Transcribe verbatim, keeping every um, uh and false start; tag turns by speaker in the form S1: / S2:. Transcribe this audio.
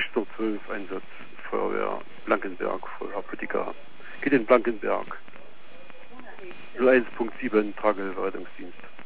S1: sechzehn Uhr zwölf Einsatz, Feuerwehr Blankenberg, Feuerwehr Geht in Blankenberg. null eins Punkt sieben Tragerettungsdienst.